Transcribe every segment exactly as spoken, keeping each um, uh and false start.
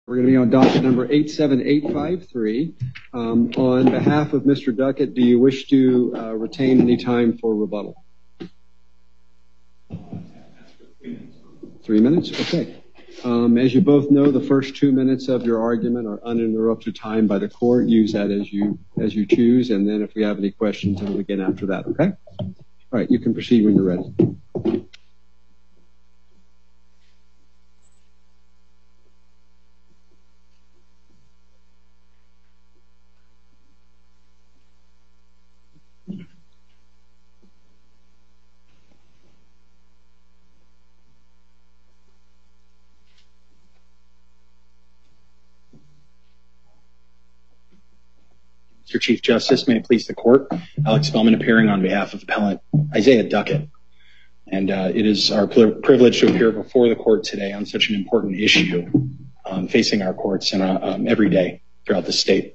We're going to be on docket number eight seven eight five three. Um, on behalf of Mister Duckett, do you wish to uh, retain any time for rebuttal? Three minutes? Okay. Um, as you both know, the first two minutes of your argument are uninterrupted time by the court. Use that as you as you choose, and then if we have any questions, we'll begin after that, okay? All right, you can proceed when you're ready. Mister Chief Justice, may it please the court, Alex Spellman appearing on behalf of appellant Isaiah Duckett. And uh, it is our privilege to appear before the court today on such an important issue um, facing our courts and, uh, um, every day throughout the state.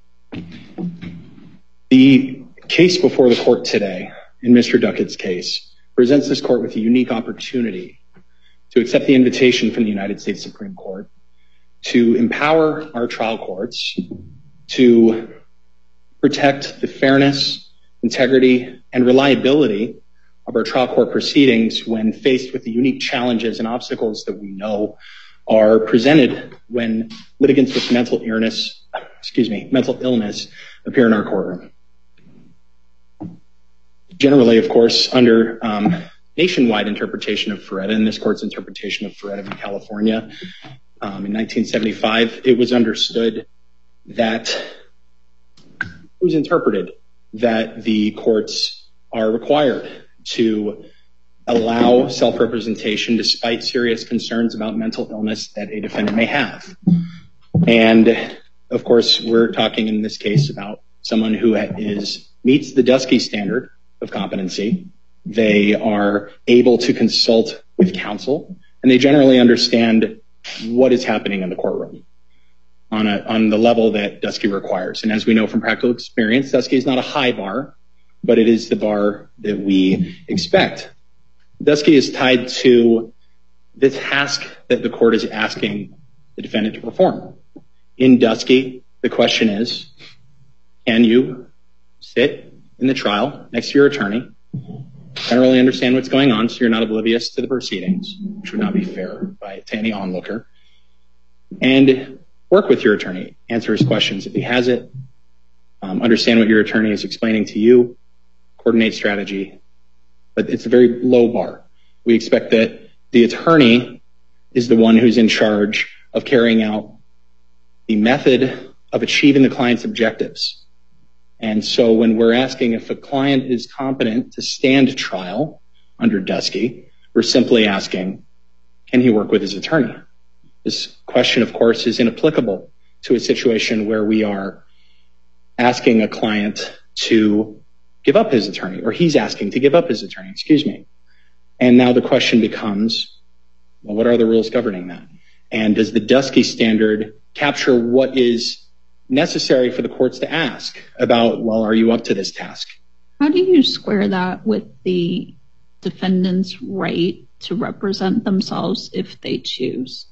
The case before the court today, in Mister Duckett's case, presents this court with a unique opportunity to accept the invitation from the United States Supreme Court to empower our trial courts to protect the fairness, integrity, and reliability of our trial court proceedings when faced with the unique challenges and obstacles that we know are presented when litigants with mental illness, excuse me, mental illness appear in our courtroom. Generally, of course, under um, nationwide interpretation of Ferretta, and this court's interpretation of Ferretta in California um, in nineteen seventy-five, it was understood that it was interpreted that the courts are required to allow self-representation despite serious concerns about mental illness that a defendant may have. And of course, we're talking in this case about someone who is meets the Dusky standard of competency. They are able to consult with counsel, and they generally understand what is happening in the courtroom on a, on the level that Dusky requires. And as we know from practical experience, Dusky is not a high bar, but it is the bar that we expect. Dusky is tied to the task that the court is asking the defendant to perform. In Dusky, the question is, can you sit in the trial next to your attorney, generally understand what's going on so you're not oblivious to the proceedings, which would not be fair by, to any onlooker, and work with your attorney, answer his questions if he has it, um, understand what your attorney is explaining to you, coordinate strategy, but it's a very low bar. We expect that the attorney is the one who's in charge of carrying out the method of achieving the client's objectives. And so when we're asking if a client is competent to stand trial under Dusky, we're simply asking, can he work with his attorney? This question, of course, is inapplicable to a situation where we are asking a client to give up his attorney, or he's asking to give up his attorney, excuse me. And now the question becomes, well, what are the rules governing that? And does the Dusky standard capture what is necessary for the courts to ask about, well, are you up to this task? How do you square that with the defendant's right to represent themselves if they choose?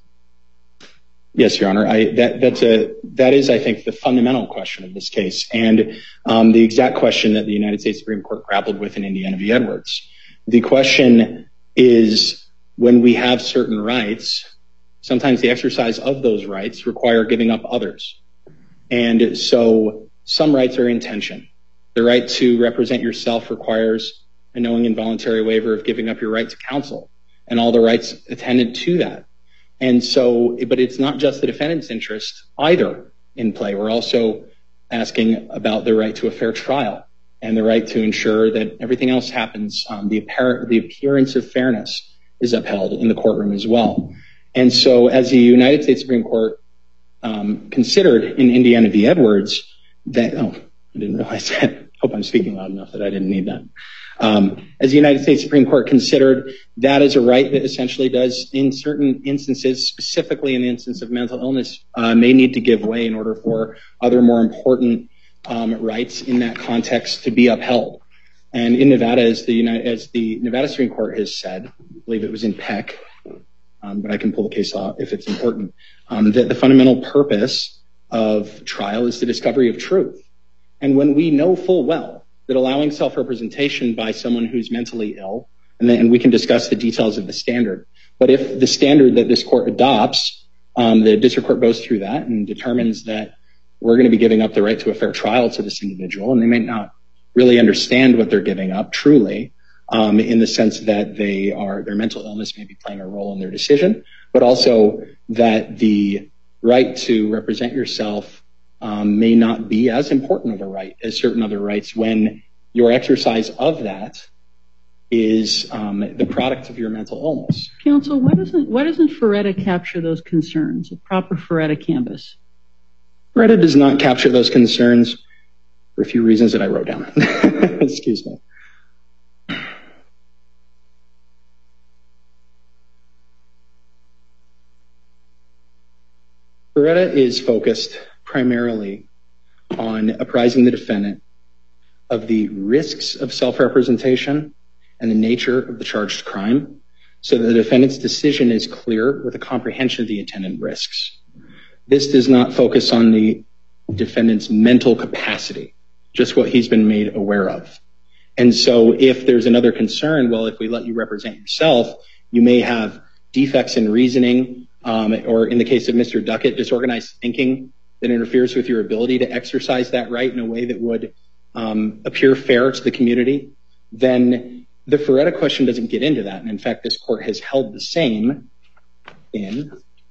Yes, Your Honor. I, that, that's a, that is, I think, the fundamental question of this case, and um, the exact question that the United States Supreme Court grappled with in Indiana v. Edwards. The question is, when we have certain rights, sometimes the exercise of those rights require giving up others. And so some rights are in tension. The right to represent yourself requires a knowing and voluntary waiver of giving up your right to counsel and all the rights attendant to that. And so, but it's not just the defendant's interest either in play. We're also asking about the right to a fair trial and the right to ensure that everything else happens. Um, the apparent, the appearance of fairness is upheld in the courtroom as well. And so as the United States Supreme Court um, considered in Indiana v. Edwards that, oh, I didn't realize that. Hope I'm speaking loud enough that I didn't need that. Um, as the United States Supreme Court considered, that is a right that essentially does, in certain instances, specifically in the instance of mental illness, uh, may need to give way in order for other more important um, rights in that context to be upheld. And in Nevada, as the United, as the Nevada Supreme Court has said, I believe it was in Peck, um, but I can pull the case law if it's important, um, that the fundamental purpose of trial is the discovery of truth. And when we know full well that allowing self-representation by someone who's mentally ill, and then and we can discuss the details of the standard, but if the standard that this court adopts, um, the district court goes through that and determines that we're going to be giving up the right to a fair trial to this individual, and they may not really understand what they're giving up truly, um, in the sense that they are, their mental illness may be playing a role in their decision, but also that the right to represent yourself um, may not be as important of a right as certain other rights when your exercise of that is um, the product of your mental illness. Counsel, why doesn't why doesn't Ferretta capture those concerns, a proper Ferretta canvas? Ferretta does not capture those concerns for a few reasons that I wrote down. Excuse me. Ferretta is focused primarily on apprising the defendant of the risks of self-representation and the nature of the charged crime, so that the defendant's decision is clear with a comprehension of the attendant risks. This does not focus on the defendant's mental capacity, just what he's been made aware of. And so if there's another concern, well, if we let you represent yourself, you may have defects in reasoning, um, or in the case of Mister Duckett, disorganized thinking that interferes with your ability to exercise that right in a way that would um, appear fair to the community, then the Ferretta question doesn't get into that. And in fact, this court has held the same in,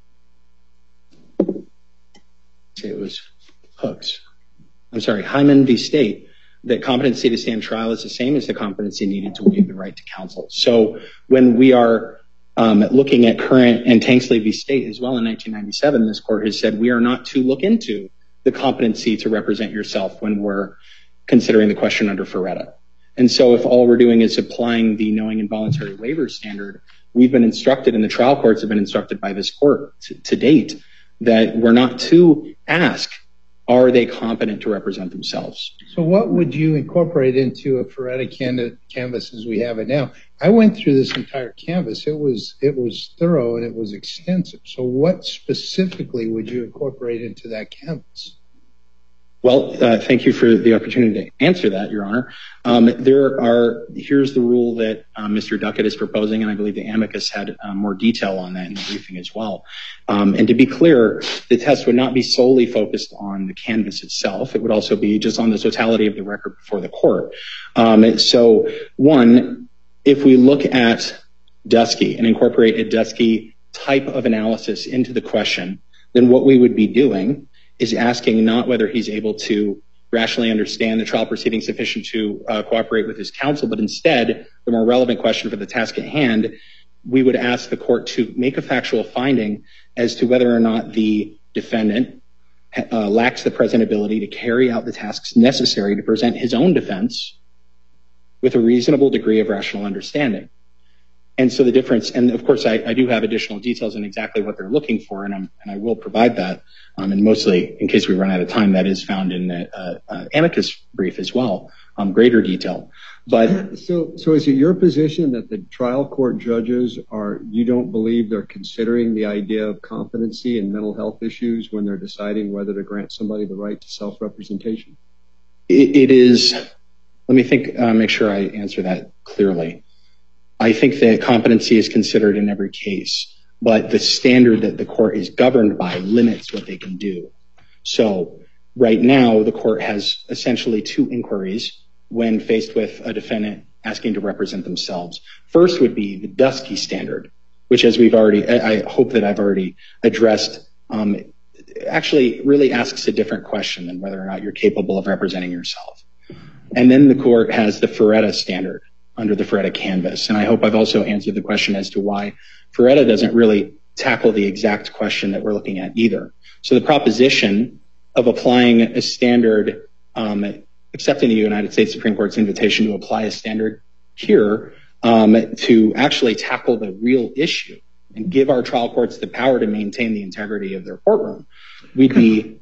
it was Hooks. I'm sorry, Hyman v. State, that competency to stand trial is the same as the competency needed to waive the right to counsel. So when we are um, looking at current, and Tanksley v. State as well in nineteen ninety-seven, this court has said we are not to look into the competency to represent yourself when we're considering the question under Ferretta. And so if all we're doing is applying the knowing and voluntary waiver standard, we've been instructed, and the trial courts have been instructed by this court to, to date, that we're not to ask, are they competent to represent themselves? So what would you incorporate into a Ferretta can- canvas as we have it now? I went through this entire canvas. It was it was thorough and it was extensive. So what specifically would you incorporate into that canvas? Well, uh, thank you for the opportunity to answer that, Your Honor. Um, there are, here's the rule that um, Mister Duckett is proposing, and I believe the amicus had um, more detail on that in the briefing as well. Um, and to be clear, the test would not be solely focused on the canvas itself. It would also be just on the totality of the record before the court. Um, so, one, if we look at Dusky and incorporate a Dusky type of analysis into the question, then what we would be doing is asking not whether he's able to rationally understand the trial proceeding sufficient to uh, cooperate with his counsel, but instead, the more relevant question for the task at hand, we would ask the court to make a factual finding as to whether or not the defendant uh, lacks the present ability to carry out the tasks necessary to present his own defense with a reasonable degree of rational understanding. And so the difference, and of course, I, I do have additional details on exactly what they're looking for, and, I'm, and I will provide that. Um, and mostly, in case we run out of time, that is found in the uh, uh, amicus brief as well, um, greater detail. But so, so is it your position that the trial court judges are, you don't believe they're considering the idea of competency and mental health issues when they're deciding whether to grant somebody the right to self-representation? It, it is, let me think, uh, make sure I answer that clearly. I think that competency is considered in every case, but the standard that the court is governed by limits what they can do. So right now, the court has essentially two inquiries when faced with a defendant asking to represent themselves. First would be the Dusky standard, which, as we've already, I hope that I've already addressed, um, actually really asks a different question than whether or not you're capable of representing yourself. And then the court has the Ferretta standard under the Ferretta canvas. And I hope I've also answered the question as to why Ferretta doesn't really tackle the exact question that we're looking at either. So the proposition of applying a standard, um, accepting the United States Supreme Court's invitation to apply a standard here um, to actually tackle the real issue and give our trial courts the power to maintain the integrity of their courtroom, we'd be,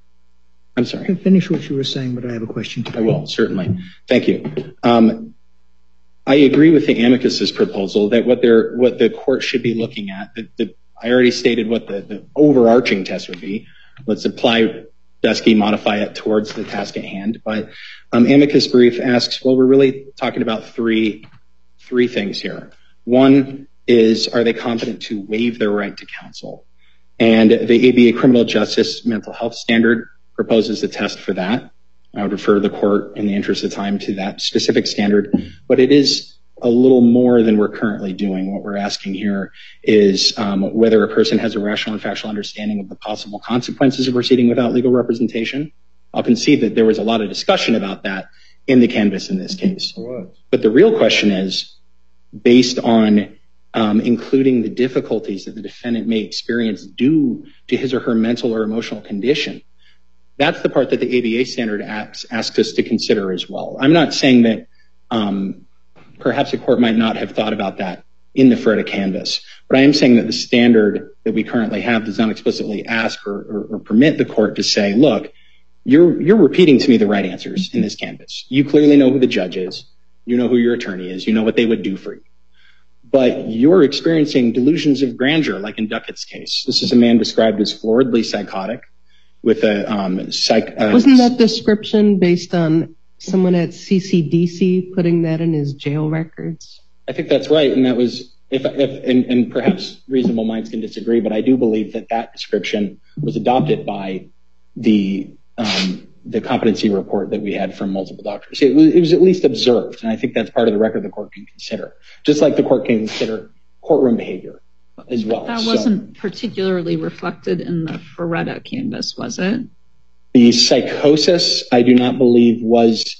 I'm sorry. Finish what you were saying, but I have a question. I will, certainly. Thank you. Um, I agree with the amicus's proposal that what they're what the court should be looking at. The, the, I already stated what the, the overarching test would be. Let's apply Dusky, modify it towards the task at hand. But um, amicus brief asks, well, we're really talking about three three things here. One is, are they competent to waive their right to counsel? And the A B A Criminal Justice Mental Health Standard proposes a test for that. I would refer the court in the interest of time to that specific standard, but it is a little more than we're currently doing. What we're asking here is um, whether a person has a rational and factual understanding of the possible consequences of proceeding without legal representation. I'll concede that there was a lot of discussion about that in the canvas in this case. But the real question is, based on um, including the difficulties that the defendant may experience due to his or her mental or emotional condition, that's the part that the A B A standard asks, asks us to consider as well. I'm not saying that um, perhaps a court might not have thought about that in the Feretta canvas, but I am saying that the standard that we currently have does not explicitly ask or, or, or permit the court to say, look, you're you're repeating to me the right answers in this canvas. You clearly know who the judge is. You know who your attorney is. You know what they would do for you. But you're experiencing delusions of grandeur, like in Duckett's case. This is a man described as floridly psychotic with a um, psych. Uh, Wasn't that description based on someone at C C D C putting that in his jail records? I think that's right, and that was, if, if and, and perhaps reasonable minds can disagree, but I do believe that that description was adopted by the um, the competency report that we had from multiple doctors. It was, it was at least observed, and I think that's part of the record the court can consider, just like the court can consider courtroom behavior as well. That so, wasn't particularly reflected in the Feretta canvas, was it? The psychosis, I do not believe, was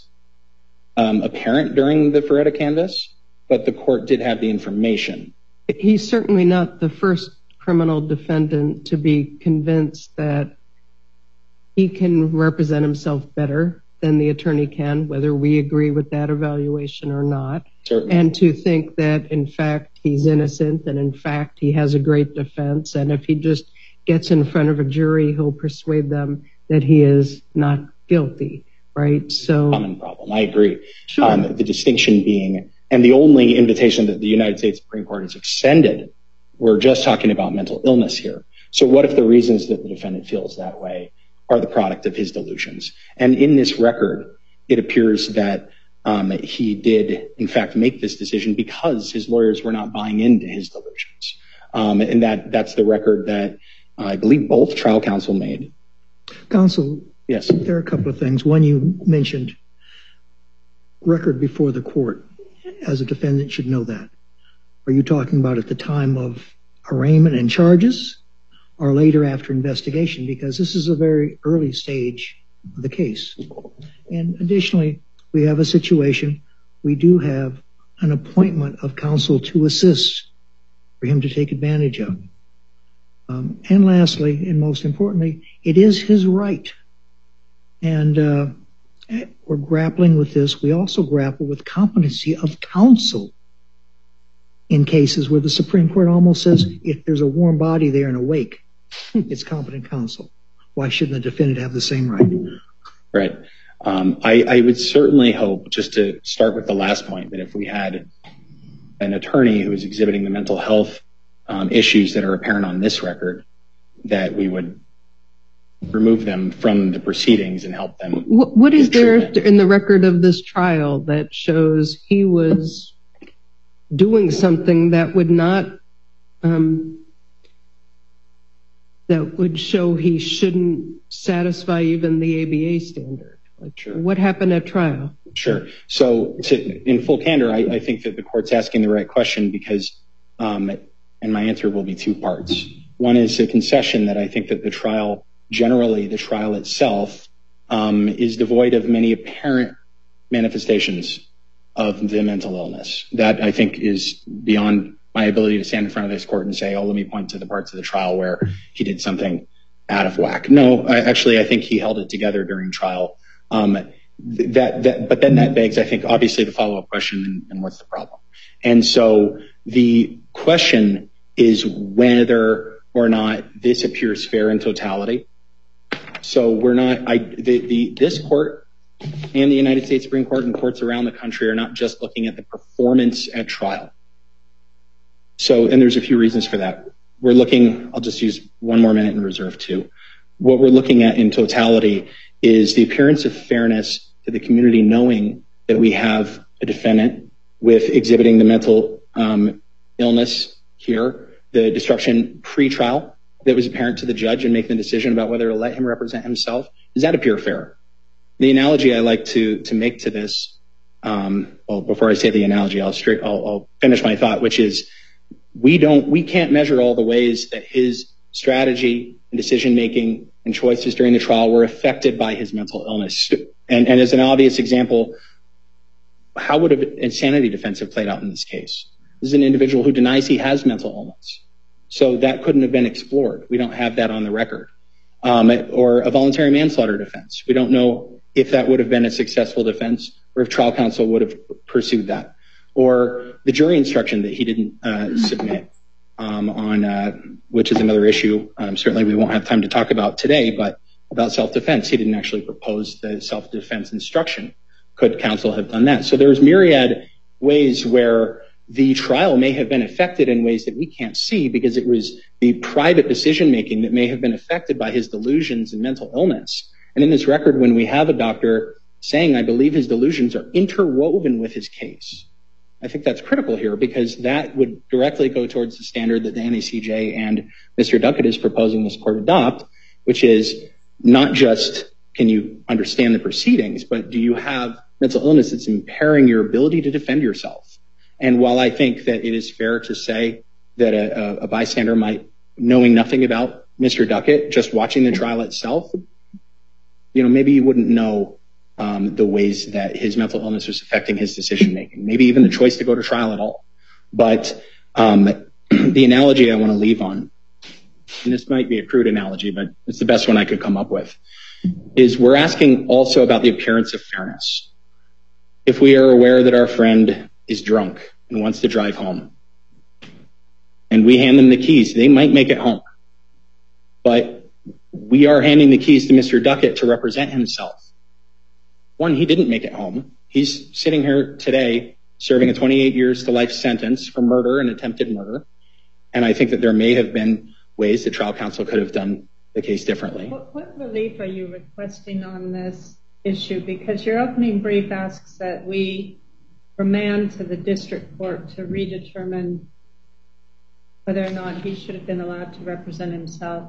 um, apparent during the Feretta canvas, but the court did have the information. He's certainly not the first criminal defendant to be convinced that he can represent himself better than the attorney can, whether we agree with that evaluation or not. Certainly. And to think that, in fact, he's innocent and, in fact, he has a great defense. And if he just gets in front of a jury, he'll persuade them that he is not guilty, right? So, common problem. I agree. Sure. Um, the distinction being, and the only invitation that the United States Supreme Court has extended, we're just talking about mental illness here. So what if the reasons that the defendant feels that way are the product of his delusions? And in this record, it appears that um, he did, in fact, make this decision because his lawyers were not buying into his delusions. Um, and that that's the record that uh, I believe both trial counsel made. Counsel, yes, there are a couple of things. One, you mentioned record before the court. As a defendant should know that. Are you talking about at the time of arraignment and charges or later after investigation? Because this is a very early stage of the case. And additionally, we have a situation. We do have an appointment of counsel to assist for him to take advantage of. Um, and lastly, and most importantly, it is his right. And uh, we're grappling with this. We also grapple with competency of counsel in cases where the Supreme Court almost says if there's a warm body there and awake, it's competent counsel. Why shouldn't the defendant have the same right? Right. Um, I, I would certainly hope, just to start with the last point, that if we had an attorney who is exhibiting the mental health um, issues that are apparent on this record, that we would remove them from the proceedings and help them. What, what is there in the record of this trial that shows he was doing something that would not, um, that would show he shouldn't satisfy even the A B A standard? Like, sure. What happened at trial? Sure. So to, in full candor, I, I think that the court's asking the right question because, um, and my answer will be two parts. One is a concession that I think that the trial, generally the trial itself, um, is devoid of many apparent manifestations of the mental illness. That I think is beyond my ability to stand in front of this court and say, oh, let me point to the parts of the trial where he did something out of whack. No, I, actually, I think he held it together during trial. Um, that, that, but then that begs, I think, obviously the follow-up question, and, and what's the problem? And so the question is whether or not this appears fair in totality. So we're not, I, the, the, this court and the United States Supreme Court and courts around the country are not just looking at the performance at trial. So, and there's a few reasons for that. We're looking, I'll just use one more minute in reserve two. What we're looking at in totality is the appearance of fairness to the community, knowing that we have a defendant with exhibiting the mental um, illness here, the disruption pre-trial that was apparent to the judge and making the decision about whether to let him represent himself. Does that appear fair? The analogy I like to to make to this, um, well, before I say the analogy, I'll straight I'll, I'll finish my thought, which is we don't we can't measure all the ways that his strategy and decision making and choices during the trial were affected by his mental illness. And, and as an obvious example, how would an insanity defense have played out in this case? This is an individual who denies he has mental illness. So that couldn't have been explored. We don't have that on the record. Um, or a voluntary manslaughter defense. We don't know if that would have been a successful defense or if trial counsel would have pursued that. Or the jury instruction that he didn't uh, submit um, on, uh, which is another issue. Um, certainly we won't have time to talk about today, but about self-defense. He didn't actually propose the self-defense instruction. Could counsel have done that? So there's myriad ways where the trial may have been affected in ways that we can't see because it was the private decision-making that may have been affected by his delusions and mental illness. And in this record, when we have a doctor saying, I believe his delusions are interwoven with his case, I think that's critical here because that would directly go towards the standard that the N A C J and Mister Duckett is proposing this court adopt, which is not just can you understand the proceedings, but do you have mental illness that's impairing your ability to defend yourself? And while I think that it is fair to say that a, a bystander might, knowing nothing about Mister Duckett, just watching the trial itself, you know, maybe you wouldn't know um, the ways that his mental illness was affecting his decision making, maybe even the choice to go to trial at all. But um, the analogy I want to leave on, and this might be a crude analogy, but it's the best one I could come up with, is we're asking also about the appearance of fairness. If we are aware that our friend is drunk and wants to drive home, and we hand them the keys, they might make it home. But we are handing the keys to Mister Duckett to represent himself. One, he didn't make it home. He's sitting here today serving a twenty-eight years to life sentence for murder and attempted murder. And I think that there may have been ways that trial counsel could have done the case differently. What, what relief are you requesting on this issue? Because your opening brief asks that we remand to the district court to redetermine whether or not he should have been allowed to represent himself.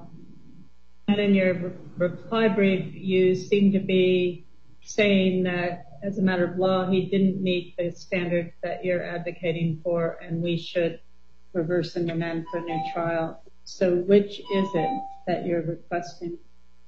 And in your re- reply brief, you seem to be saying that as a matter of law, he didn't meet the standard that you're advocating for, and we should reverse and remand for a new trial. So which is it that you're requesting?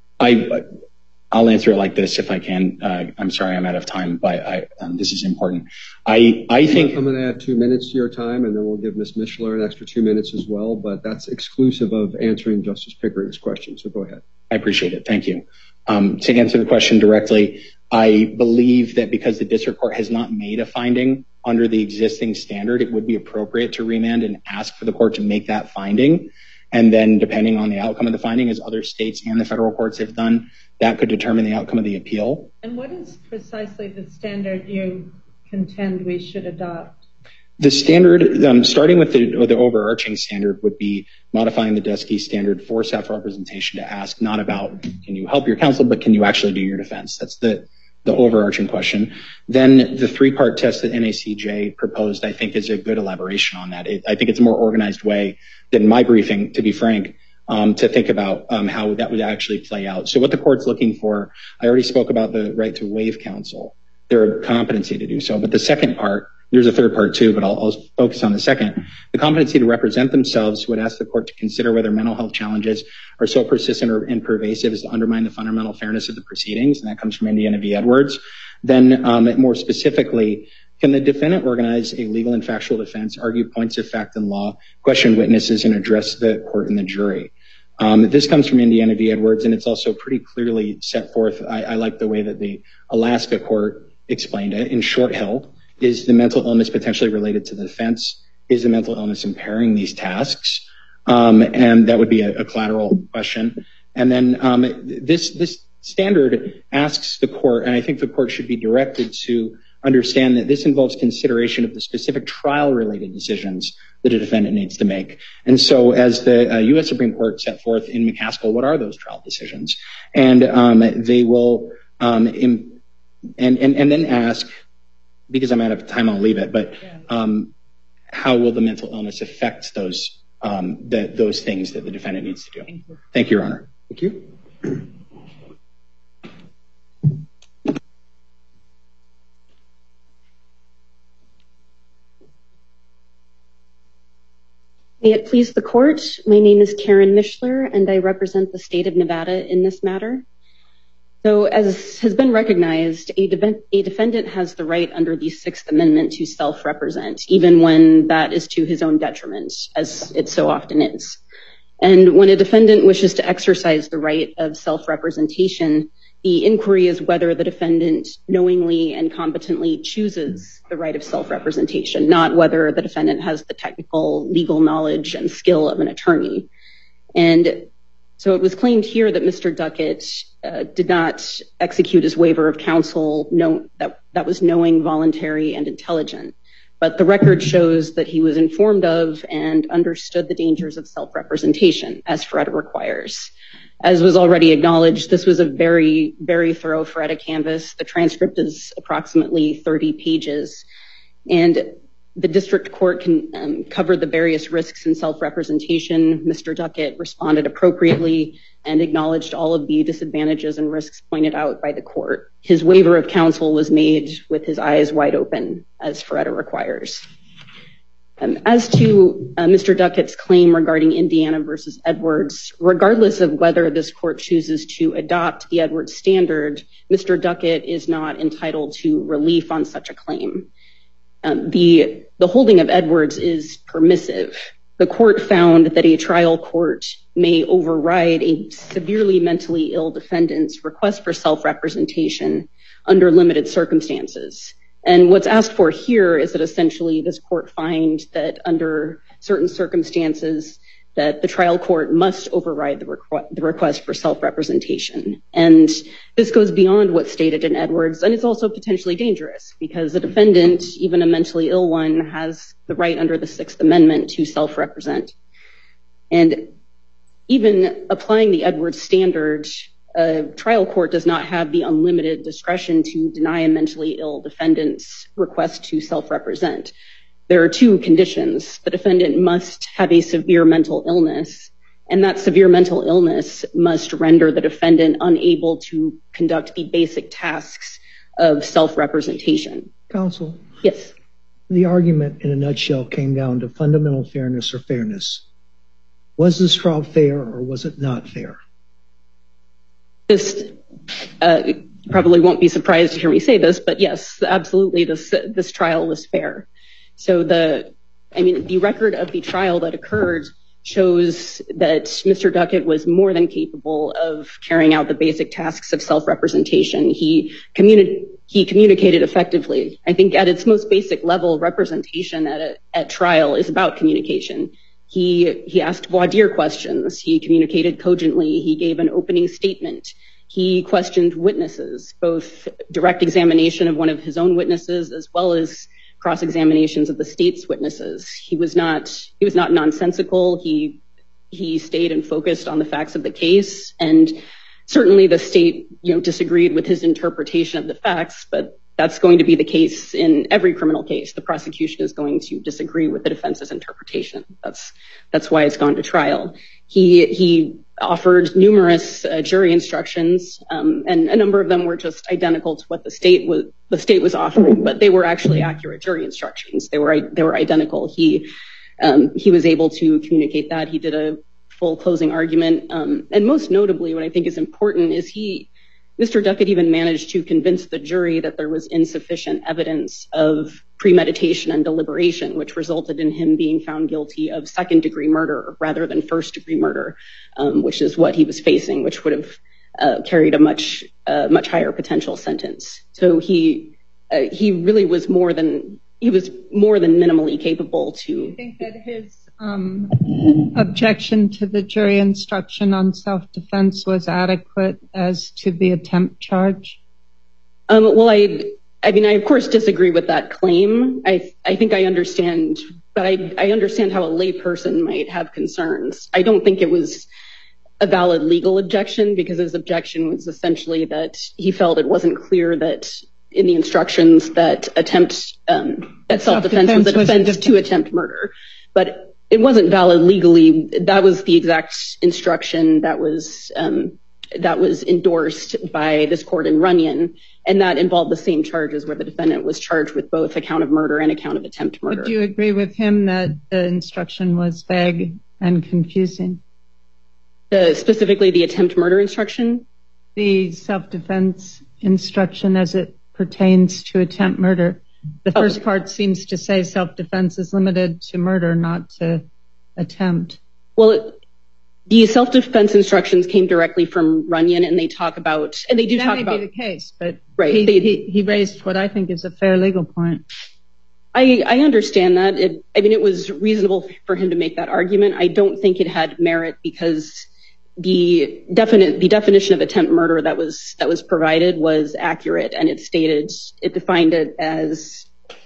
I, I'll answer it like this if I can. Uh, I'm sorry I'm out of time, but I, um, this is important. I, I think... I'm going to add two minutes to your time, and then we'll give Miz Mishler an extra two minutes as well, but that's exclusive of answering Justice Pickering's question, so go ahead. I appreciate it. Thank you. Um, to answer the question directly, I believe that because the district court has not made a finding under the existing standard, it would be appropriate to remand and ask for the court to make that finding. And then depending on the outcome of the finding, as other states and the federal courts have done, that could determine the outcome of the appeal. And what is precisely the standard you contend we should adopt? The standard, um, starting with the, the overarching standard, would be modifying the Dusky standard for self-representation to ask not about can you help your counsel, but can you actually do your defense? That's the, the overarching question. Then the three-part test that N A C J proposed, I think, is a good elaboration on that. It, I think it's a more organized way than my briefing, to be frank, um, to think about um, how that would actually play out. So what the court's looking for, I already spoke about the right to waive counsel, their competency to do so. But the second part, there's a third part too, but I'll, I'll focus on the second. The competency to represent themselves would ask the court to consider whether mental health challenges are so persistent or, and pervasive as to undermine the fundamental fairness of the proceedings, and that comes from Indiana v. Edwards. Then um, more specifically, can the defendant organize a legal and factual defense, argue points of fact and law, question witnesses, and address the court and the jury? Um, this comes from Indiana v. Edwards, and it's also pretty clearly set forth. I, I like the way that the Alaska court explained it in Short Hill. Is the mental illness potentially related to the defense? Is the mental illness impairing these tasks? Um, and that would be a, a collateral question. And then um, this this standard asks the court, and I think the court should be directed to understand that this involves consideration of the specific trial-related decisions that a defendant needs to make. And so as the uh, U S Supreme Court set forth in McCaskill, what are those trial decisions? And um, they will, um, im- and, and, and then ask, because I'm out of time, I'll leave it, but um, how will the mental illness affect those um, the, those things that the defendant needs to do? Thank you, Thank you Your Honor. Thank you. May it please the court, my name is Karen Mishler, and I represent the state of Nevada in this matter. So as has been recognized, a, de- a defendant has the right under the Sixth Amendment to self-represent, even when that is to his own detriment, as it so often is. And when a defendant wishes to exercise the right of self-representation, the inquiry is whether the defendant knowingly and competently chooses the right of self-representation, not whether the defendant has the technical legal knowledge and skill of an attorney. And so it was claimed here that Mister Duckett uh, did not execute his waiver of counsel no, that, that was knowing, voluntary, and intelligent. But the record shows that he was informed of and understood the dangers of self-representation, as Feretta requires. As was already acknowledged, this was a very, very thorough Feretta canvas. The transcript is approximately thirty pages. And the district court can um, cover the various risks in self-representation. Mister Duckett responded appropriately and acknowledged all of the disadvantages and risks pointed out by the court. His waiver of counsel was made with his eyes wide open, as Feretta requires. Um, as to uh, Mister Duckett's claim regarding Indiana versus Edwards, regardless of whether this court chooses to adopt the Edwards standard, Mister Duckett is not entitled to relief on such a claim. Um, the, the holding of Edwards is permissive. The court found that a trial court may override a severely mentally ill defendant's request for self-representation under limited circumstances. And what's asked for here is that essentially this court find that under certain circumstances that the trial court must override the, requ- the request for self-representation. And this goes beyond what's stated in Edwards, and it's also potentially dangerous because the defendant, even a mentally ill one, has the right under the Sixth Amendment to self-represent. And even applying the Edwards standard, a trial court does not have the unlimited discretion to deny a mentally ill defendant's request to self-represent. There are two conditions. The defendant must have a severe mental illness, and that severe mental illness must render the defendant unable to conduct the basic tasks of self-representation. Counsel? Yes. The argument in a nutshell came down to fundamental fairness or fairness. Was this trial fair or was it not fair? This uh, probably won't be surprised to hear me say this, but yes, absolutely, this this trial was fair. So the, I mean, the record of the trial that occurred shows that Mister Duckett was more than capable of carrying out the basic tasks of self-representation. He communi- he communicated effectively. I think at its most basic level, representation at a, at trial is about communication. He he asked voir dire questions. He communicated cogently. He gave an opening statement. He questioned witnesses, both direct examination of one of his own witnesses as well as cross-examinations of the state's witnesses. He was not he was not nonsensical. He he stayed and focused on the facts of the case, and certainly the state, you know, disagreed with his interpretation of the facts, but that's going to be the case in every criminal case. The prosecution is going to disagree with the defense's interpretation. That's that's why it's gone to trial. He he offered numerous uh, jury instructions, um, and a number of them were just identical to what the state was the state was offering, but they were actually accurate jury instructions. They were they were identical. He um, he was able to communicate that. He did a full closing argument, um, and most notably, what I think is important is he. Mister Duckett even managed to convince the jury that there was insufficient evidence of premeditation and deliberation, which resulted in him being found guilty of second-degree murder rather than first-degree murder, um, which is what he was facing, which would have uh, carried a much, uh, much higher potential sentence. So he uh, he really was more than he was more than minimally capable to. Do you think that his um, objection to the jury instruction on self-defense was adequate as to the attempt charge? Um, well, I, I mean, I of course disagree with that claim. I, I think I understand, but I, I understand how a layperson might have concerns. I don't think it was a valid legal objection because his objection was essentially that he felt it wasn't clear that in the instructions that attempt, um, that self-defense was a defense to attempt murder, but it wasn't valid legally. That was the exact instruction that was, um, that was endorsed by this court in Runyon, and that involved the same charges where the defendant was charged with both a count of murder and a count of attempt murder. But do you agree with him that the instruction was vague and confusing? The, specifically the attempt murder instruction? The self-defense instruction as it pertains to attempt murder. The first oh. part seems to say self-defense is limited to murder, not to attempt. Well, the self-defense instructions came directly from Runyon, and they talk about, and they do that talk may about be the case, but right, he, they, he, he raised what I think is a fair legal point. I, I understand that. It, I mean, it was reasonable for him to make that argument. I don't think it had merit because the definite, the definition of attempt murder that was, that was provided was accurate, and it stated, it defined it as,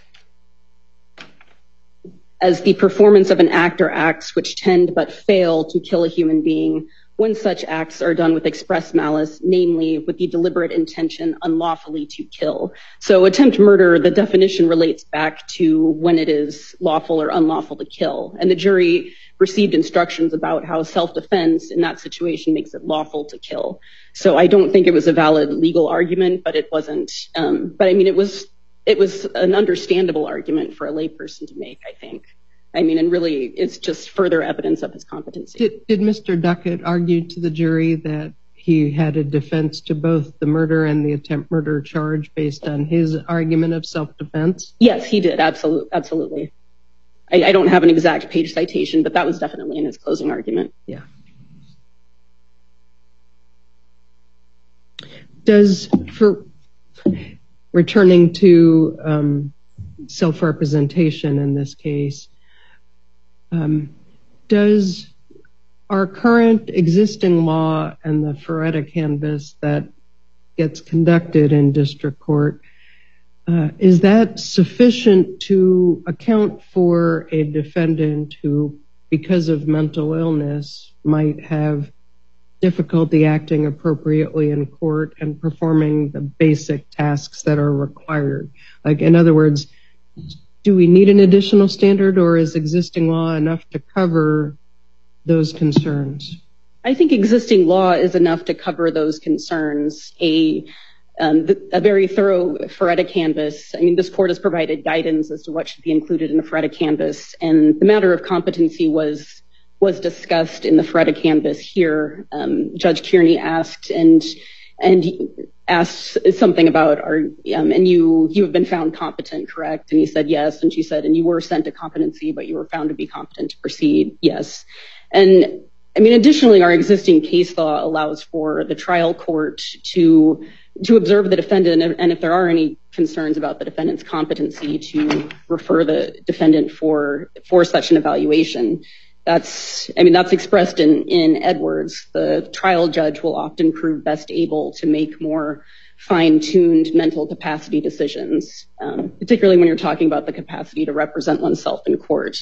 as the performance of an act or acts which tend but fail to kill a human being when such acts are done with express malice, namely with the deliberate intention unlawfully to kill. So attempt murder, the definition relates back to when it is lawful or unlawful to kill. And the jury received instructions about how self-defense in that situation makes it lawful to kill. So I don't think it was a valid legal argument, but it wasn't, um, but I mean, it was, it was an understandable argument for a layperson to make, I think. I mean, and really it's just further evidence of his competency. Did, did Mister Duckett argue to the jury that he had a defense to both the murder and the attempt murder charge based on his argument of self-defense? Yes, he did. Absolutely. Absolutely. I, I don't have an exact page citation, but that was definitely in his closing argument. Yeah. Does, for returning to um, self-representation in this case, um, does our current existing law and the Ferretta canvass that gets conducted in district court, uh, is that sufficient to account for a defendant who, because of mental illness, might have difficulty acting appropriately in court and performing the basic tasks that are required? Like, in other words, do we need an additional standard, or is existing law enough to cover those concerns? I think existing law is enough to cover those concerns. A, um, the, a very thorough Ferretta canvass. I mean, this court has provided guidance as to what should be included in a Ferretta canvass, and the matter of competency was was discussed in the Ferretta canvass here. Um, Judge Kearney asked and and asked something about our um, and you you have been found competent, correct? And he said yes, and she said, and you were sent to competency, but you were found to be competent to proceed. Yes. And I mean, additionally, our existing case law allows for the trial court to to observe the defendant, and if there are any concerns about the defendant's competency, to refer the defendant for for such an evaluation. That's, I mean, that's expressed in, in Edwards. The trial judge will often prove best able to make more fine-tuned mental capacity decisions, um, particularly when you're talking about the capacity to represent oneself in court.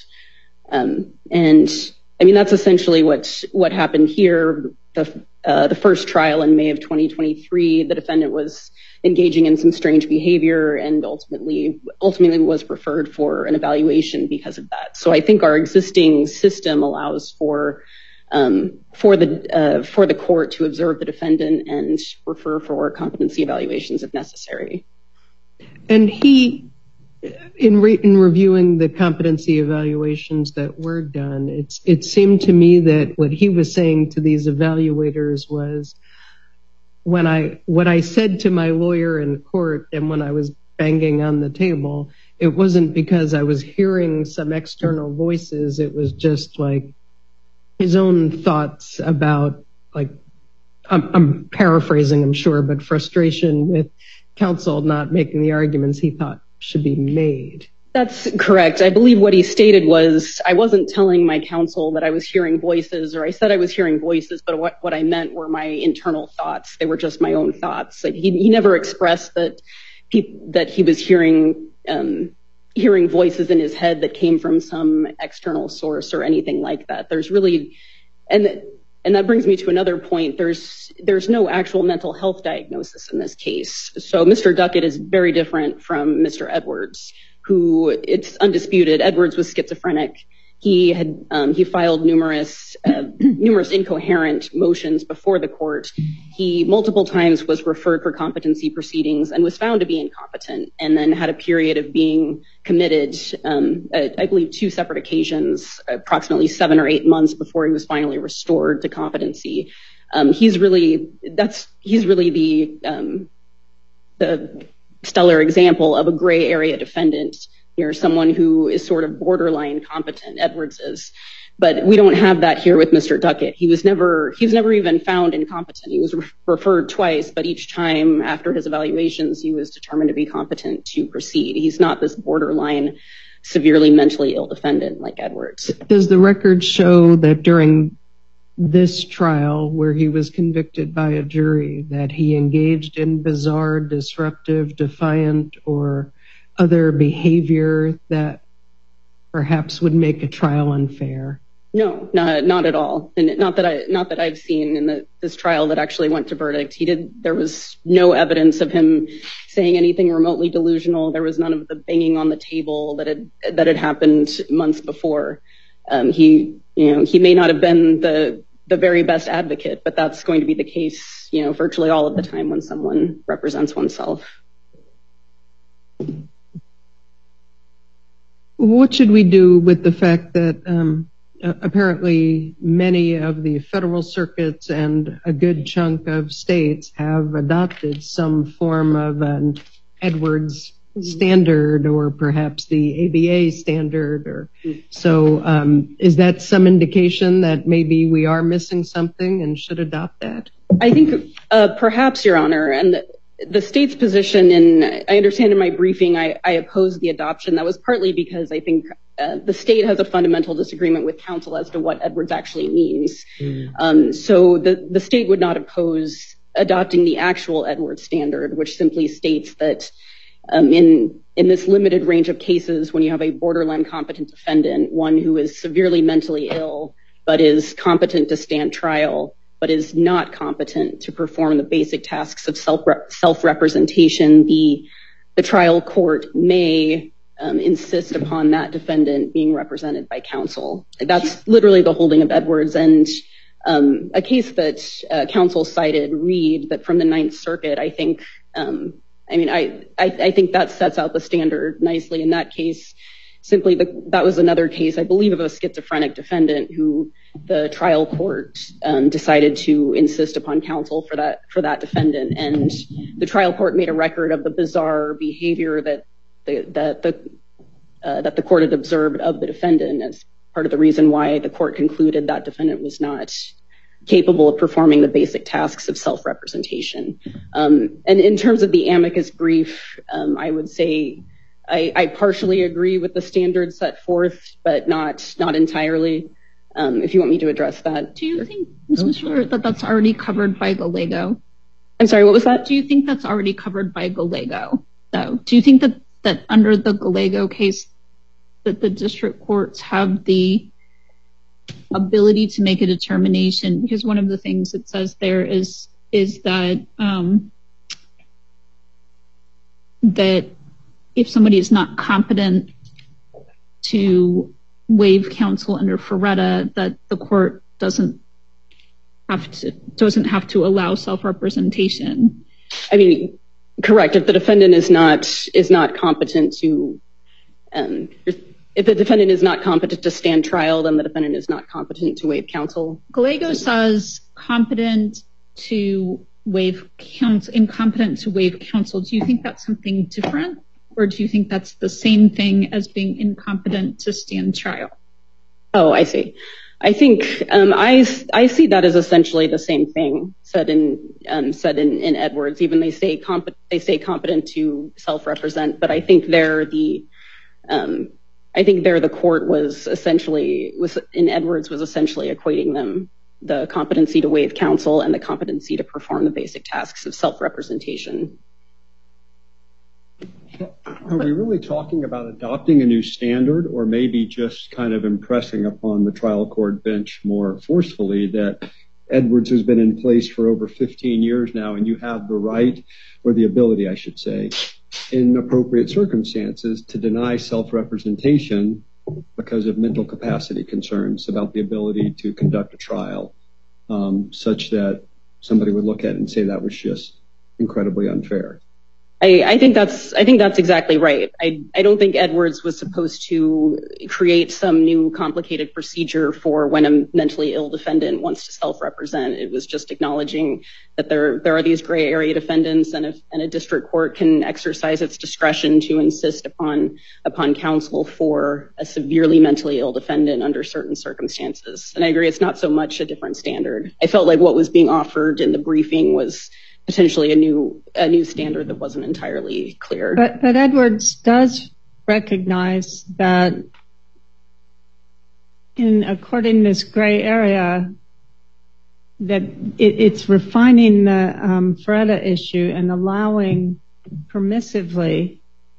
Um, and I mean, that's essentially what, what happened here. The, uh, the first trial in May of twenty twenty-three, the defendant was engaging in some strange behavior and ultimately, ultimately was referred for an evaluation because of that. So I think our existing system allows for, um, for the, uh, for the court to observe the defendant and refer for competency evaluations if necessary. And he, in, re- in reviewing the competency evaluations that were done, it's, it seemed to me that what he was saying to these evaluators was, when I, what I said to my lawyer in court and when I was banging on the table, it wasn't because I was hearing some external voices. It was just like his own thoughts about, like, I'm, I'm paraphrasing, I'm sure, but frustration with counsel not making the arguments he thought should be made. That's correct. I believe what he stated was, I wasn't telling my counsel that I was hearing voices, or I said I was hearing voices, but what, what I meant were my internal thoughts. They were just my own thoughts. Like he, he never expressed that he, that he was hearing, um, hearing voices in his head that came from some external source or anything like that. There's really, and and that brings me to another point. There's there's no actual mental health diagnosis in this case. So Mister Duckett is very different from Mister Edwards, who, it's undisputed, Edwards was schizophrenic. He had um, he filed numerous uh, numerous incoherent motions before the court. He multiple times was referred for competency proceedings and was found to be incompetent, and then had a period of being committed, um, I, I believe two separate occasions, approximately seven or eight months before he was finally restored to competency. Um, he's really that's he's really the um, the stellar example of a gray area defendant. Here, someone who is sort of borderline competent. Edwards is, but we don't have that here with Mister Duckett. He was never, he was never even found incompetent. He was re- referred twice, but each time after his evaluations, he was determined to be competent to proceed. He's not this borderline, severely mentally ill defendant like Edwards. Does the record show that during this trial, where he was convicted by a jury, that he engaged in bizarre, disruptive, defiant, or other behavior that perhaps would make a trial unfair? No, not not at all, and not that I not that I've seen in the, this trial that actually went to verdict. He did. There was no evidence of him saying anything remotely delusional. There was none of the banging on the table that had that had happened months before. Um, he, you know, he may not have been the the very best advocate, but that's going to be the case, you know, virtually all of the time when someone represents oneself. What should we do with the fact that um, apparently many of the federal circuits and a good chunk of states have adopted some form of an Edwards standard, or perhaps the A B A standard? Or so um, is that some indication that maybe we are missing something and should adopt that? I think uh, perhaps, Your Honor, and the, the state's position, and I understand in my briefing I, I opposed the adoption. That was partly because I think uh, the state has a fundamental disagreement with counsel as to what Edwards actually means. Mm. Um, so the, the state would not oppose adopting the actual Edwards standard, which simply states that um, in in this limited range of cases, when you have a borderline competent defendant, one who is severely mentally ill but is competent to stand trial, but is not competent to perform the basic tasks of self self-representation, the the trial court may um, insist upon that defendant being represented by counsel. That's literally the holding of Edwards. And um, a case that uh, counsel cited, Reed, that from the Ninth Circuit, I think, um, I mean, I, I I think that sets out the standard nicely. In that case, simply the, that was another case, I believe, of a schizophrenic defendant who the trial court um, decided to insist upon counsel for that for that defendant, and the trial court made a record of the bizarre behavior that the that the uh, that the court had observed of the defendant as part of the reason why the court concluded that defendant was not capable of performing the basic tasks of self-representation. Um, and in terms of the amicus brief, um, I would say I, I partially agree with the standards set forth, but not not entirely. Um, if you want me to address that. Do you think, Miz Mishler, that that's already covered by Gallego? I'm sorry, what was that? Do you think that's already covered by Gallego, though? Do you think that, that under the Gallego case that the district courts have the ability to make a determination? Because one of the things it says there is is that um, that if somebody is not competent to waive counsel under Ferretta, that the court doesn't have to doesn't have to allow self-representation. I mean, correct. If the defendant is not is not competent to, um, if the defendant is not competent to stand trial, then the defendant is not competent to waive counsel. Gallego says competent to waive counsel, incompetent to waive counsel. Do you think that's something different? Or do you think that's the same thing as being incompetent to stand trial? Oh, I see. I think um, I, I see that as essentially the same thing said in um, said in, in Edwards. Even they say comp- they say competent to self-represent, but I think there the Um, I think there the court was essentially, was in Edwards, was essentially equating them, the competency to waive counsel and the competency to perform the basic tasks of self-representation. Are we really talking about adopting a new standard, or maybe just kind of impressing upon the trial court bench more forcefully that Edwards has been in place for over fifteen years now, and you have the right, or the ability, I should say, in appropriate circumstances to deny self-representation because of mental capacity concerns about the ability to conduct a trial, um, such that somebody would look at it and say that was just incredibly unfair? I, I think that's I think that's exactly right. I, I don't think Edwards was supposed to create some new complicated procedure for when a mentally ill defendant wants to self-represent. It was just acknowledging that there there are these gray area defendants, and if and a district court can exercise its discretion to insist upon upon counsel for a severely mentally ill defendant under certain circumstances. And I agree, it's not so much a different standard. I felt like what was being offered in the briefing was potentially a new a new standard that wasn't entirely clear. But, but Edwards does recognize that in according to this gray area, that it, it's refining the um, Feretta issue and allowing permissively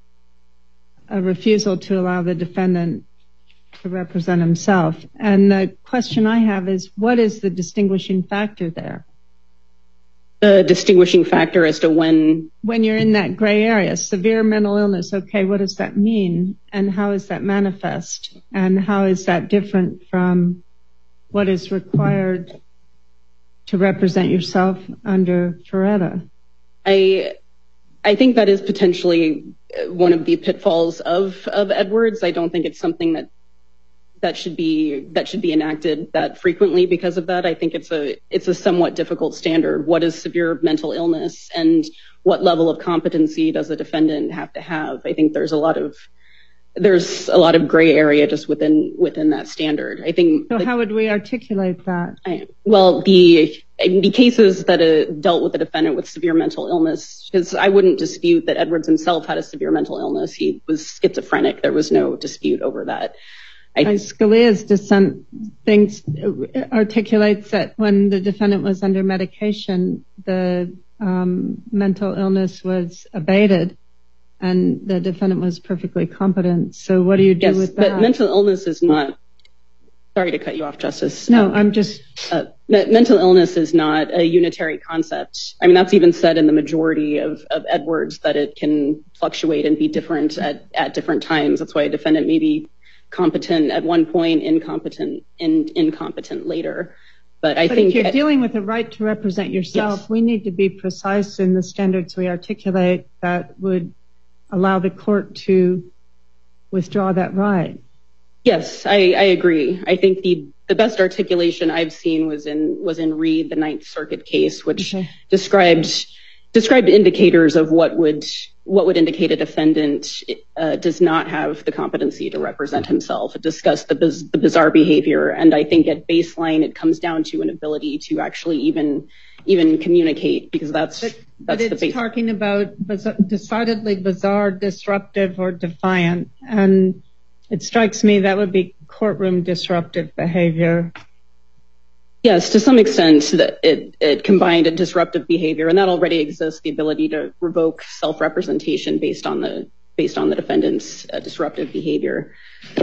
a refusal to allow the defendant to represent himself. And the question I have is, what is the distinguishing factor there? The distinguishing factor as to when... When you're in that gray area, severe mental illness, okay, what does that mean? And how is that manifest? And how is that different from what is required to represent yourself under Feretta? I I think that is potentially one of the pitfalls of, of Edwards. I don't think it's something that that should be that should be enacted that frequently because of that. I think it's a it's a somewhat difficult standard. What is severe mental illness, and what level of competency does a defendant have to have? I think there's a lot of there's a lot of gray area just within within that standard. I think. So the, how would we articulate that? I, well, the the cases that uh, dealt with a defendant with severe mental illness, because I wouldn't dispute that Edwards himself had a severe mental illness. He was schizophrenic. There was no dispute over that. I, Scalia's dissent thinks articulates that when the defendant was under medication, the um, mental illness was abated, and the defendant was perfectly competent. So what do you do yes, with that? But mental illness is not. Sorry to cut you off, Justice. No, um, I'm just. Uh, mental illness is not a unitary concept. I mean, that's even said in the majority of, of Edwards that it can fluctuate and be different at, at different times. That's why a defendant may be competent at one point, incompetent, in, incompetent later. But I but think if you're at, dealing with the right to represent yourself, yes. We need to be precise in the standards we articulate that would allow the court to withdraw that right. Yes, I, I agree. I think the, the best articulation I've seen was in was in Reed, the Ninth Circuit case, which okay. described described indicators of what would what would indicate a defendant uh, does not have the competency to represent himself. It discussed the, biz, the bizarre behavior, and I think at baseline it comes down to an ability to actually even even communicate, because that's but, that's but the it's base. Talking about bizarre, decidedly bizarre, disruptive, or defiant, and it strikes me that would be courtroom disruptive behavior. Yes, to some extent, that it, it combined a disruptive behavior, and that already exists, the ability to revoke self-representation based on the based on the defendant's uh, disruptive behavior.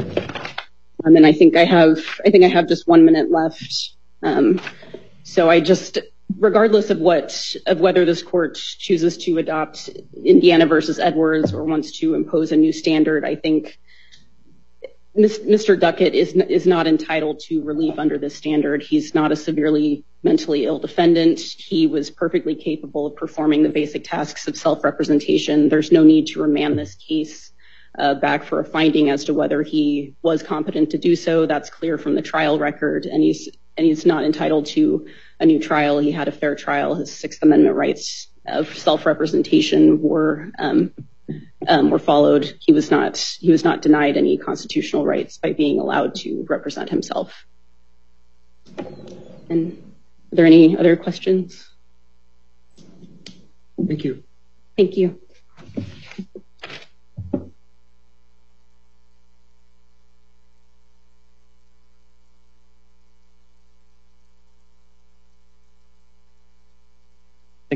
And then I think I have I think I have just one minute left. Um, so I just, regardless of what of whether this court chooses to adopt Indiana versus Edwards or wants to impose a new standard, I think Mister Duckett is is not entitled to relief under this standard. He's not a severely mentally ill defendant. He was perfectly capable of performing the basic tasks of self-representation. There's no need to remand this case uh, back for a finding as to whether he was competent to do so. That's clear from the trial record, and he's and he's not entitled to a new trial. He had a fair trial. His Sixth Amendment rights of self-representation were um, Um, were followed. He was not he was not denied any constitutional rights by being allowed to represent himself. And are there any other questions? Thank you. Thank you.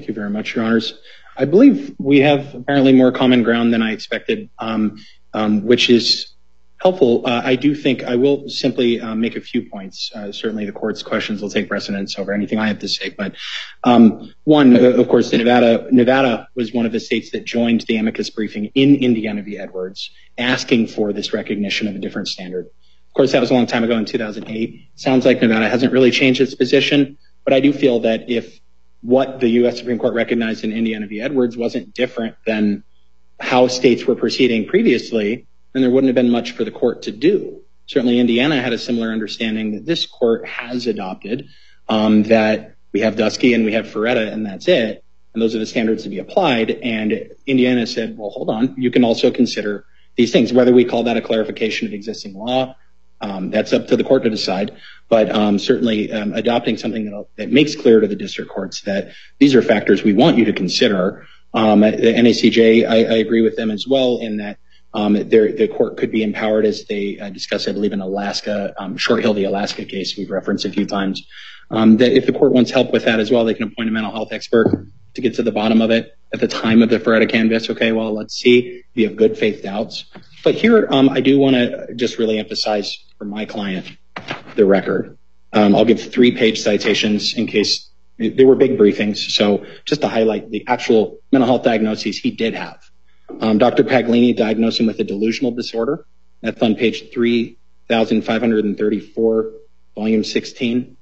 Thank you very much, Your Honors. I believe we have apparently more common ground than I expected, um, um, which is helpful. Uh, I do think I will simply uh, make a few points. Uh, certainly the court's questions will take precedence over anything I have to say. But um, one, uh, of course, Nevada, Nevada was one of the states that joined the amicus briefing in Indiana v. Edwards, asking for this recognition of a different standard. Of course, that was a long time ago in two thousand eight. Sounds like Nevada hasn't really changed its position, but I do feel that if what the U S Supreme Court recognized in Indiana v. Edwards wasn't different than how states were proceeding previously, then there wouldn't have been much for the court to do. Certainly Indiana had a similar understanding that this court has adopted, um, that we have Dusky and we have Ferretta and that's it, and those are the standards to be applied. And Indiana said, well, hold on, you can also consider these things, whether we call that a clarification of existing law. Um, that's up to the court to decide, but um, certainly um, adopting something that, that makes clear to the district courts that these are factors we want you to consider. Um, the N A C J, I, I agree with them as well in that um, the court could be empowered, as they uh, discussed, I believe, in Alaska, um, Short Hill, the Alaska case we've referenced a few times, um, that if the court wants help with that as well, they can appoint a mental health expert to get to the bottom of it at the time of the Ferretta canvas. Okay, well, let's see if you have good faith doubts. But here, um, I do want to just really emphasize for my client the record. Um, I'll give three-page citations in case there were big briefings. So just to highlight the actual mental health diagnoses he did have. Um, Doctor Paglini diagnosed him with a delusional disorder. That's on page three thousand five hundred thirty-four, volume sixteen.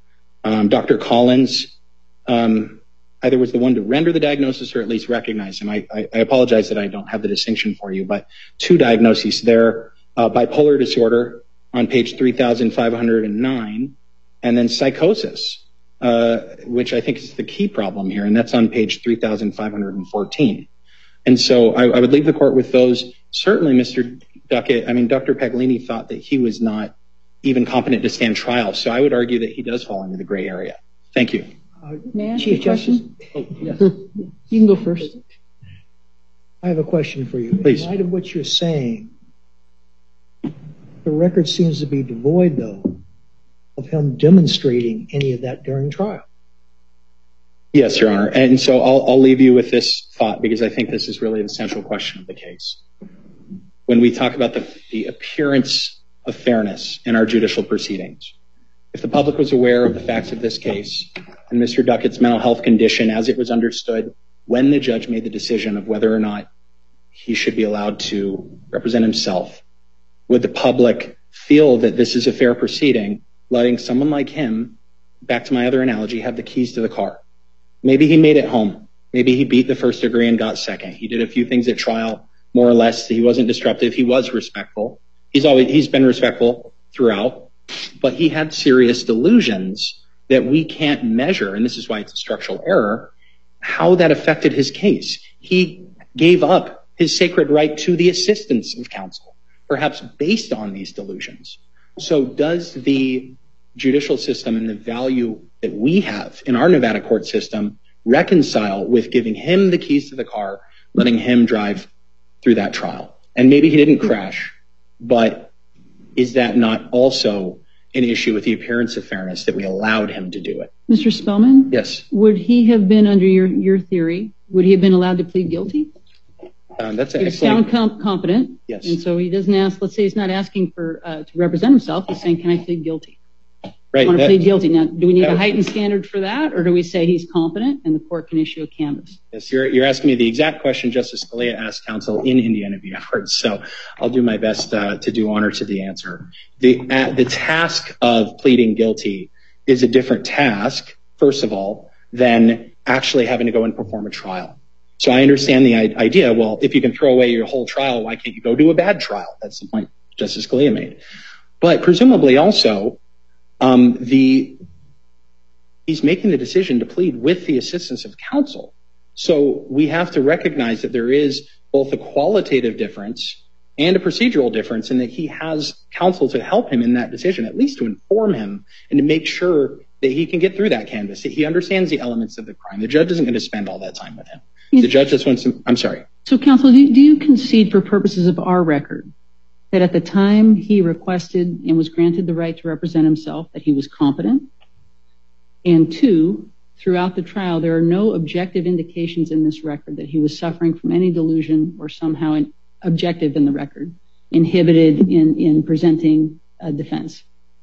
Um, Doctor Collins um, either was the one to render the diagnosis or at least recognize him. I, I, I apologize that I don't have the distinction for you, but two diagnoses there. Uh, bipolar disorder on page three thousand five hundred nine, and then psychosis, uh, which I think is the key problem here, and that's on page three thousand five hundred fourteen. And so I, I would leave the court with those. Certainly, Mister Duckett, I mean, Doctor Paglini thought that he was not even competent to stand trial, so I would argue that he does fall into the gray area. Thank you. Uh, May I ask Chief Justice? Oh, yes. You can go first. I have a question for you. Please. In light of what you're saying, the record seems to be devoid, though, of him demonstrating any of that during trial. Yes, Your Honor. And so I'll, I'll leave you with this thought because I think this is really the central question of the case. When we talk about the, the appearance of fairness in our judicial proceedings, if the public was aware of the facts of this case and Mister Duckett's mental health condition as it was understood when the judge made the decision of whether or not he should be allowed to represent himself, would the public feel that this is a fair proceeding, letting someone like him, back to my other analogy, have the keys to the car? Maybe he made it home. Maybe he beat the first degree and got second. He did a few things at trial, more or less. He wasn't disruptive. He was respectful. He's always, he's been respectful throughout, but he had serious delusions that we can't measure. And this is why it's a structural error, how that affected his case. He gave up his sacred right to the assistance of counsel, perhaps based on these delusions. So does the judicial system and the value that we have in our Nevada court system reconcile with giving him the keys to the car, letting him drive through that trial? And maybe he didn't crash, but is that not also an issue with the appearance of fairness that we allowed him to do it? Mister Spellman? Yes. Would he have been, under your, your theory, would he have been allowed to plead guilty? Um, that's an He's found com- competent. Yes. And so he doesn't ask, let's say he's not asking for uh, to represent himself. He's saying, can I plead guilty? Right. I want to that, plead guilty. Now, do we need that, a heightened standard for that, or do we say he's competent and the court can issue a canvas? Yes, you're, you're asking me the exact question Justice Scalia asked counsel in Indiana v. Edwards, so I'll do my best uh, to do honor to the answer. The, uh, the task of pleading guilty is a different task, first of all, than actually having to go and perform a trial. So I understand the idea, well, if you can throw away your whole trial, why can't you go do a bad trial? That's the point Justice Scalia made. But presumably also, um, the he's making the decision to plead with the assistance of counsel. So we have to recognize that there is both a qualitative difference and a procedural difference in that he has counsel to help him in that decision, at least to inform him and to make sure that he can get through that canvas. He understands the elements of the crime. The judge isn't going to spend all that time with him. The judge just wants to, I'm sorry. So counsel, do you, do you concede for purposes of our record that at the time he requested and was granted the right to represent himself, that he was competent? And two, throughout the trial, there are no objective indications in this record that he was suffering from any delusion or somehow objective in the record, inhibited in, in presenting a defense.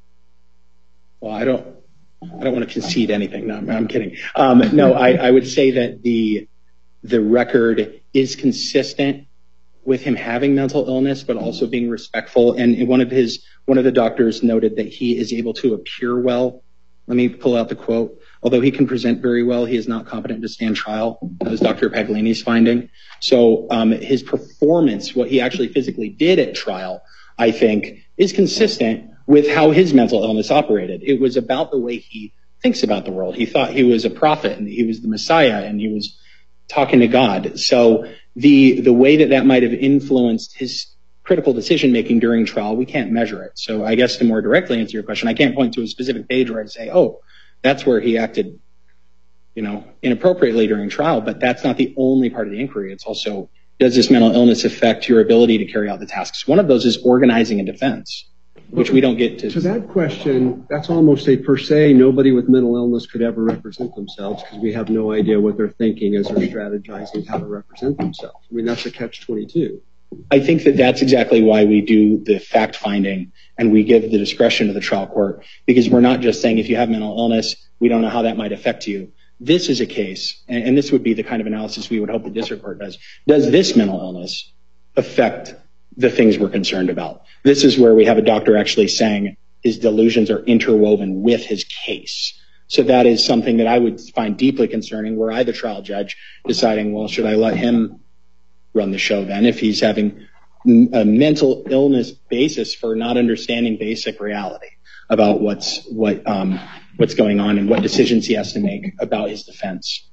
Well, I don't, I don't want to concede anything. No, I'm kidding. Um, no, I, I would say that the, the record is consistent with him having mental illness, but also being respectful. And one of his, one of the doctors noted that he is able to appear well. Let me pull out the quote. Although he can present very well, he is not competent to stand trial. That was Doctor Paglini's finding. So um, his performance, what he actually physically did at trial, I think, is consistent with how his mental illness operated. It was about the way he thinks about the world. He thought he was a prophet and he was the Messiah and he was talking to God. So the the way that that might have influenced his critical decision making during trial, we can't measure it. So I guess to more directly answer your question, I can't point to a specific page where I say, oh, that's where he acted, you know, inappropriately during trial. But that's not the only part of the inquiry. It's also, does this mental illness affect your ability to carry out the tasks? One of those is organizing a defense, which we don't get to. To that question, that's almost a per se, nobody with mental illness could ever represent themselves because we have no idea what they're thinking as they're strategizing how to represent themselves. I mean, that's a catch twenty-two. I think that that's exactly why we do the fact finding and we give the discretion to the trial court, because we're not just saying if you have mental illness, we don't know how that might affect you. This is a case, and, and this would be the kind of analysis we would hope the district court does. Does this mental illness affect the things we're concerned about? This is where we have a doctor actually saying his delusions are interwoven with his case. So that is something that I would find deeply concerning, were I the trial judge deciding, well, should I let him run the show then if he's having a mental illness basis for not understanding basic reality about what's what um, what's going on and what decisions he has to make about his defense.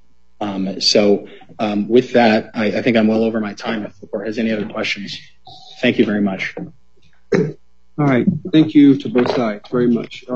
Um, so um, with that, I, I think I'm well over my time. If the court has any other questions, thank you very much. All right. Thank you to both sides very much.